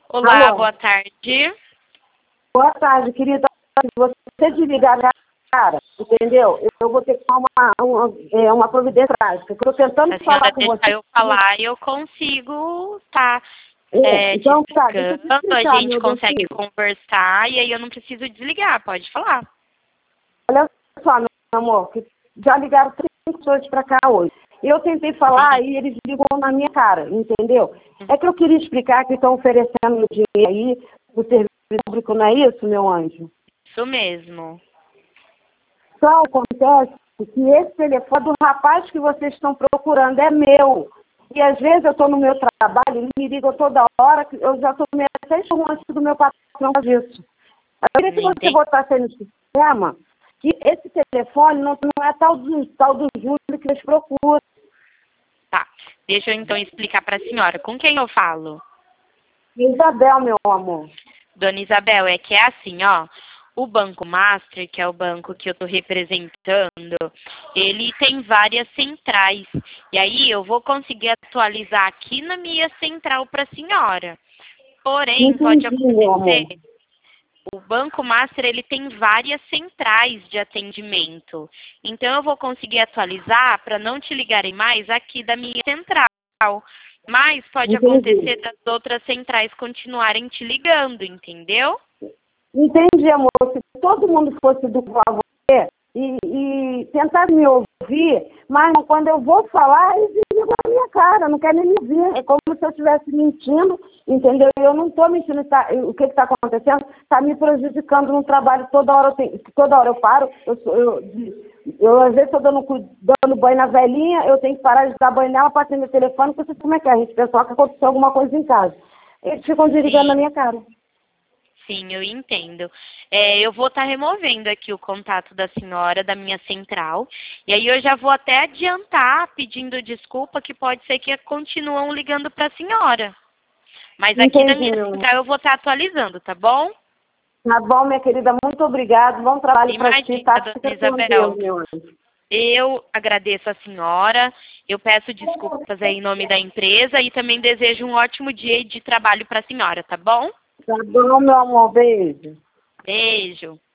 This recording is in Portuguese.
Olá, Alô? boa tarde. Boa tarde, querida. Se você desligar a cara, entendeu? Eu vou ter que tomar uma providência prática. Estou tentando Se a falar senhora com deixar você. eu falar, eu consigo tá te Então, tá, deixa eu te explicando, a explicar, gente meu consegue docinho. conversar e aí eu não preciso desligar, pode falar. Olha só, meu amor, que já ligaram 5 pessoas para cá hoje. Eu tentei falar Sim. e eles ligam na minha cara, entendeu? É que eu queria explicar que estão oferecendo dinheiro aí do serviço público, não é isso, meu anjo? Isso mesmo. Só acontece que esse telefone do rapaz que vocês estão procurando é meu. E às vezes eu estou no meu trabalho, ele me liga toda hora, que eu já estou meio até antes do meu patrão fazer isso. Eu queria que você Entendi. botasse aí no sistema que esse telefone não é tal do Júlio que eles procuram. Tá. Deixa eu então explicar para a senhora. Com quem eu falo? Isabel, meu amor. Dona Isabel, é que é assim, ó. O Banco Master, que é o banco que eu estou representando, ele tem várias centrais. E aí eu vou conseguir atualizar aqui na minha central para a senhora. Porém, pode Entendi, meu amor. acontecer, o Banco Master ele tem várias centrais de atendimento. Então eu vou conseguir atualizar para não te ligarem mais aqui da minha central. Mas pode Entendi. acontecer das outras centrais continuarem te ligando, entendeu? Entendi, amor. Se todo mundo fosse do você e tentasse me ouvir, mas quando eu vou falar, eles ligam na minha cara, não querem nem me ouvir. É como se eu estivesse mentindo, entendeu? Eu não estou mentindo. O que está acontecendo está me prejudicando no trabalho. Toda hora eu paro, eu às vezes estou dando banho na velhinha, eu tenho que parar de dar banho nela para atender o telefone, porque você sabe como é que é, a gente pensa que aconteceu alguma coisa em casa. Eles ficam desligando na Sim. minha cara. Sim, eu entendo. Eu vou estar removendo aqui o contato da senhora da minha central. E aí eu já vou até adiantar pedindo desculpa que pode ser que continuam ligando para a senhora. Mas aqui da Entendi, minha meu amor. central eu vou estar atualizando, tá bom? Tá bom, minha querida, muito obrigada. Bom trabalho para ti, Imagina, tá? dona Fica com Deus, Isabel. meu anjo. Eu agradeço a senhora, eu peço desculpas aí em nome da empresa e também desejo um ótimo dia de trabalho para a senhora, tá bom? Tá bom, meu amor, beijo. Beijo.